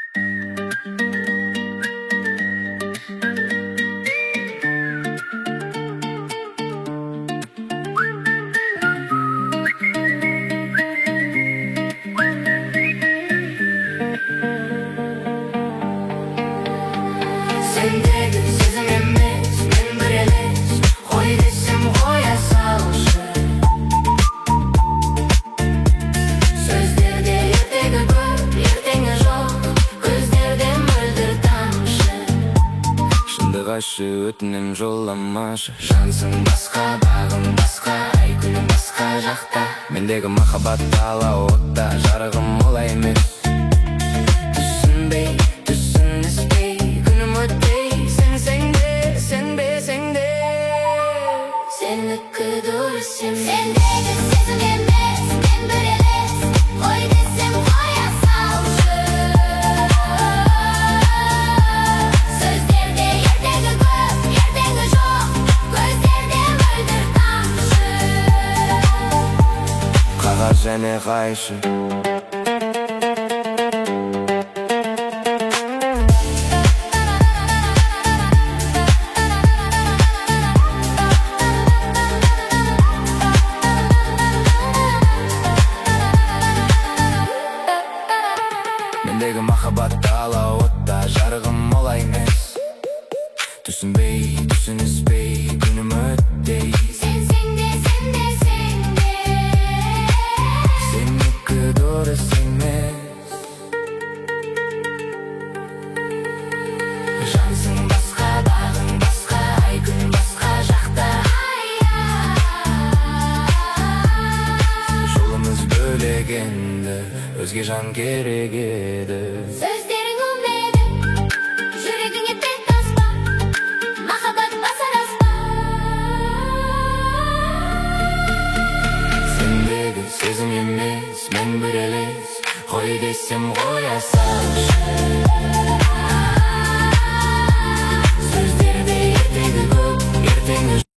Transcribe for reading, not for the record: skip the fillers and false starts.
Sendегі сезім емес, мен бір елес, қой десем қоя салшы. Сөздерде ертегі көп, ертеңі жоқ, көздерде мөлдір тамшы. Шындық ашы, өтінем жоламашы. Жансың басқа, бағың басқа, ай күнің басқа жақта. Мендегі махаббат алау отта, жарығым олай емес. Түсінбей, түсініспей, күнім өтпей, сенсең де, сенбесең де. Сенікі дұрыс емес. Сендегі сезім емес, мен бір елес, қой десем қоя салшы. Сөздерде ертегі көп, ертеңі жоқ, көздерде мөлдір тамшы. Қағаз және қайшы. Мендегі махаббат алау отта, жарығым олай емес. Түсінбей, түсініспей, күнім өтпей, Сенсең де, сенбесең де. сенікі дұрыс емес. Жансың басқа, бағың басқа, ай күн басқа жақта. Жолымыз бөлек енді, өзге жан керек еді. Сөздерің өңдеді, жүрегіңе тек таспа, махаббат басар аспан. Сендегі сезім емес, мен бір елес, қой десем қоя салшы. Сөздерде ертегі көп, ертеңі